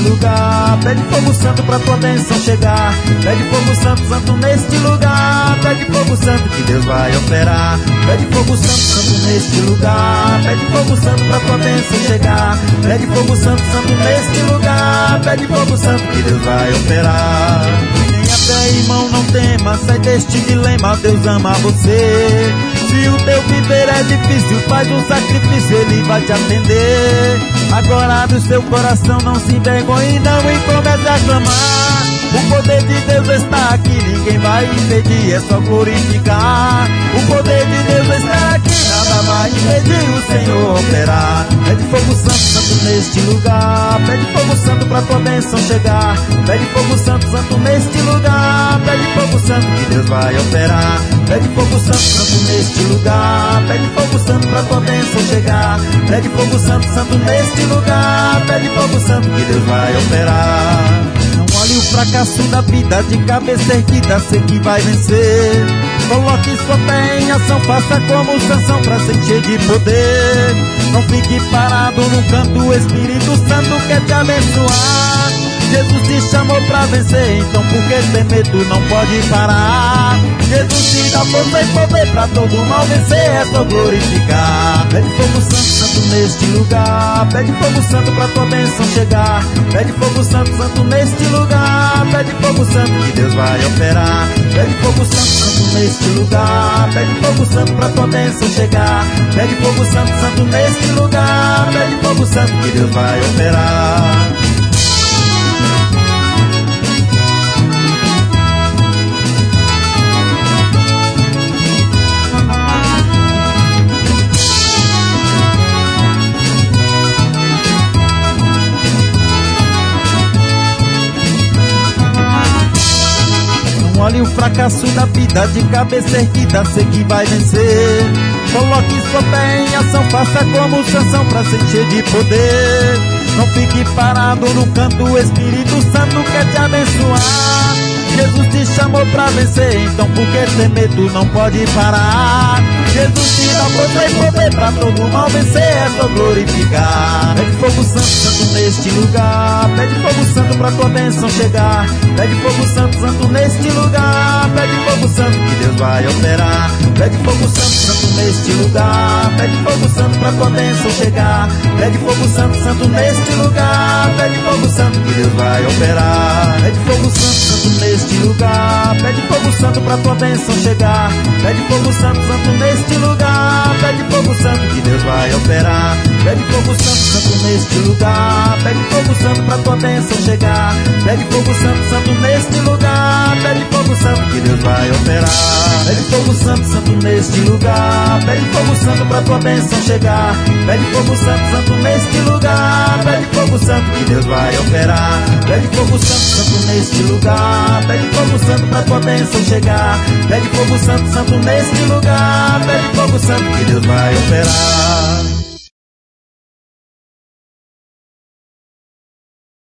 lugar. Pede fogo santo pra tua bênção chegar. Pede fogo santo, santo neste lugar. Pede fogo santo que Deus vai operar. Pede fogo santo, santo neste lugar. Pede fogo santo pra tua bênção chegar. Pede fogo santo, santo neste lugar. Pede fogo santo que Deus vai operar. Até irmão, não tema, sai deste dilema, Deus ama você. Se o teu viver é difícil, faz um sacrifício, Ele vai te atender. Agora abre o seu coração, não se envergonhe não e comece a clamar. O poder de Deus está aqui, ninguém vai impedir, é só glorificar. O poder de Deus está aqui, nada vai impedir o Senhor operar. Pede fogo santo, santo neste lugar. Pede fogo santo pra tua bênção chegar. Pede fogo santo, santo neste lugar. Pede fogo santo que Deus vai operar. Pede fogo santo, santo neste lugar. Pede fogo santo pra tua bênção chegar. Pede fogo santo, santo neste lugar. Pede fogo santo que Deus vai operar. Não olhe o fracasso da vida de cabeça erguida, sei que vai vencer. Coloque sua fé em ação, faça como Sansão pra se encher de poder. Não fique parado num canto, o Espírito Santo quer te abençoar. Jesus te chamou pra vencer, então por que ter medo? Não pode parar. Jesus te dá força e poder pra todo mal vencer, é só glorificar. Pede fogo santo, santo neste lugar. Pede fogo santo pra tua bênção chegar. Pede fogo santo, santo neste lugar. Pede fogo santo que Deus vai operar. Pede fogo santo, santo neste lugar. Pede fogo santo pra tua bênção chegar. Pede fogo santo, santo neste lugar. Pede fogo santo que Deus vai operar. Olhe o fracasso da vida de cabeça erguida, sei que vai vencer. Coloque sua fé em ação, faça como Sansão pra se encher de poder. Não fique parado no canto, o Espírito Santo quer te abençoar. Jesus te chamou pra vencer, então por que ter medo? Não pode parar. Jesus te dá força e poder pra todo mal vencer, é só glorificar. Pede fogo santo, santo neste lugar. Pede fogo santo pra tua bênção chegar. Pede fogo santo, santo neste lugar. Pede fogo santo que Deus vai operar. Pede fogo santo, santo neste lugar. Pede fogo santo pra tua bênção chegar. Pede fogo santo, santo neste lugar. Pede fogo santo que Deus vai operar. Pede fogo santo, santo neste lugar. Pede fogo santo pra tua bênção chegar. Pede fogo santo, santo neste lugar. Pede fogo santo que Deus vai operar. Pede fogo santo, santo neste lugar. Pede fogo santo pra tua bênção chegar. Pede fogo santo, santo neste lugar. Pede fogo santo que Deus vai operar. Pede fogo santo, santo neste lugar. Pede fogo santo pra tua bênção chegar. Pede fogo santo, santo neste lugar. Pede fogo santo que Deus vai operar. Pede fogo santo, santo neste lugar. Pede fogo santo pra tua bênção chegar. Pede fogo santo, santo neste lugar. Pede fogo santo que Deus vai operar.